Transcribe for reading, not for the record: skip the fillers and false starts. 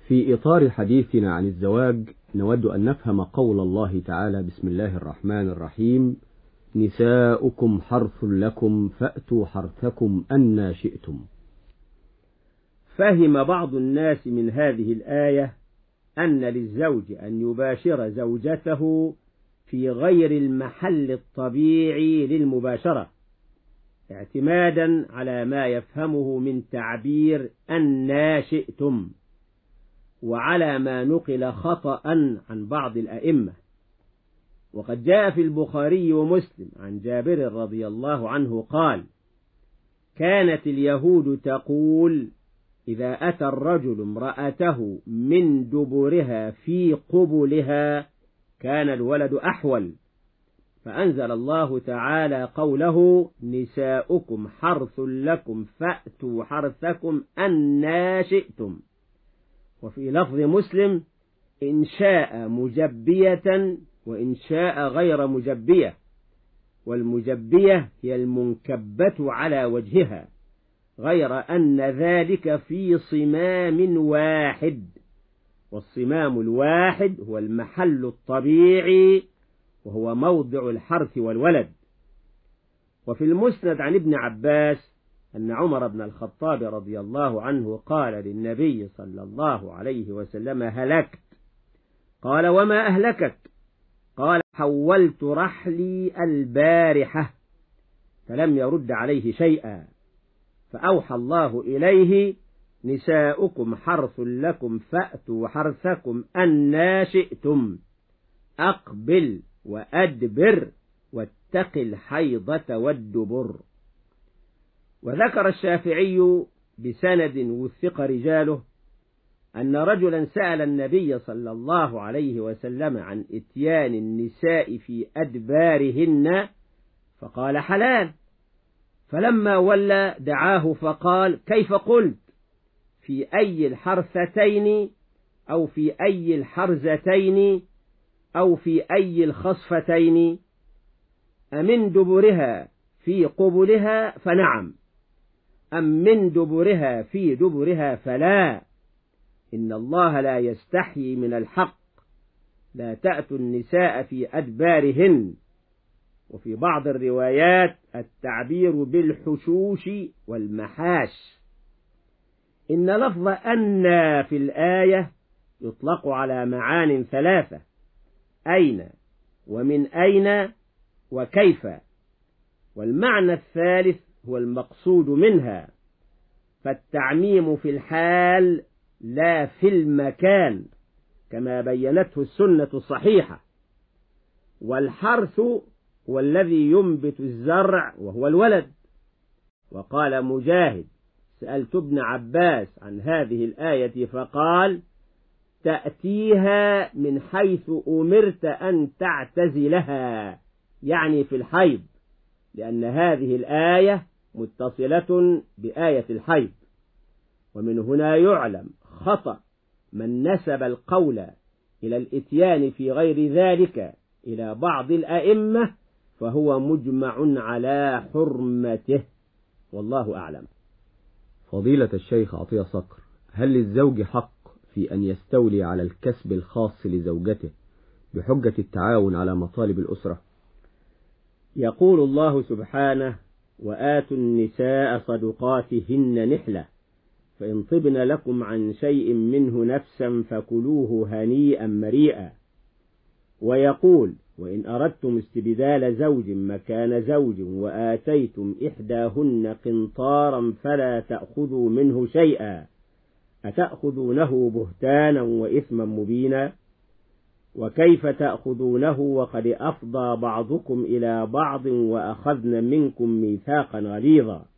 في إطار حديثنا عن الزواج نود أن نفهم قول الله تعالى: بسم الله الرحمن الرحيم: نساؤكم حرث لكم فأتوا حرثكم أنى شئتم. فهم بعض الناس من هذه الآية أن للزوج أن يباشر زوجته في غير المحل الطبيعي للمباشرة، اعتمادا على ما يفهمه من تعبير أنى شئتم، وعلى ما نقل خطأ عن بعض الأئمة. وقد جاء في البخاري ومسلم عن جابر رضي الله عنه قال: كانت اليهود تقول: إذا أتى الرجل امرأته من دبرها في قبلها كان الولد أحول، فأنزل الله تعالى قوله: نساؤكم حرث لكم فأتوا حرثكم أنى شئتم. وفي لفظ مسلم: إن شاء مجبية وإن شاء غير مجبية، والمجبية هي المنكبة على وجهها، غير أن ذلك في صمام واحد، والصمام الواحد هو المحل الطبيعي وهو موضع الحرث والولد. وفي المسند عن ابن عباس أن عمر بن الخطاب رضي الله عنه قال للنبي صلى الله عليه وسلم: هلكت. قال: وما أهلكك؟ قال: حولت رحلي البارحة، فلم يرد عليه شيئا، فأوحى الله إليه: نساؤكم حرث لكم فأتوا حرثكم أنى شئتم، أقبل وأدبر واتق الحيضة والدبر. وذكر الشافعي بسند وثق رجاله أن رجلا سأل النبي صلى الله عليه وسلم عن إتيان النساء في أدبارهن، فقال: حلال. فلما ولى دعاه فقال: كيف قلت؟ في أي الحرثتين أو في أي الحرزتين أو في أي الخصفتين؟ أمن دبرها في قبلها فنعم، أم من دبرها في دبرها فلا. إن الله لا يستحيي من الحق، لا تأتوا النساء في أدبارهن. وفي بعض الروايات التعبير بالحشوش والمحاش. إن لفظ أنى في الآية يطلق على معان ثلاثة: أين، ومن أين، وكيف. والمعنى الثالث هو المقصود منها، فالتعميم في الحال لا في المكان كما بينته السنة الصحيحة. والحرث هو الذي ينبت الزرع وهو الولد. وقال مجاهد: سألت ابن عباس عن هذه الآية فقال: تأتيها من حيث أمرت أن تعتزلها، يعني في الحيض، لأن هذه الآية متصلة بآية الحيض. ومن هنا يعلم خطأ من نسب القول إلى الإتيان في غير ذلك إلى بعض الأئمة، فهو مجمع على حرمته، والله أعلم. فضيلة الشيخ عطية صقر، هل للزوج حق في أن يستولي على الكسب الخاص لزوجته بحجة التعاون على مطالب الأسرة؟ يقول الله سبحانه: وآتوا النساء صدقاتهن نحلة، فإن طبن لكم عن شيء منه نفسا فكلوه هنيئا مريئا. ويقول: وإن أردتم استبدال زوج مكان زوج وآتيتم إحداهن قنطارا فلا تأخذوا منه شيئا، أتأخذونه بهتانا وإثما مبينا؟ وكيف تأخذونه وقد أفضى بعضكم إلى بعض وأخذن منكم ميثاقا غليظا؟